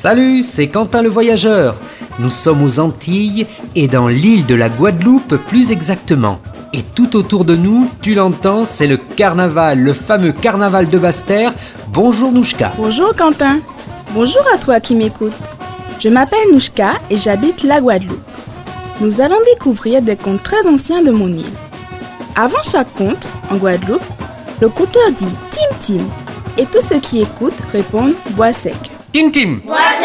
Salut, c'est Quentin le voyageur. Nous sommes aux Antilles et dans l'île de la Guadeloupe plus exactement. Et tout autour de nous, tu l'entends, c'est le carnaval, le fameux carnaval de Basse-Terre. Bonjour Nouchka. Bonjour Quentin. Bonjour à toi qui m'écoutes. Je m'appelle Nouchka et j'habite la Guadeloupe. Nous allons découvrir des contes très anciens de mon île. Avant chaque conte, en Guadeloupe, le conteur dit « Tim Tim » et tous ceux qui écoutent répondent « Bois sec ». Tim Tim. Bois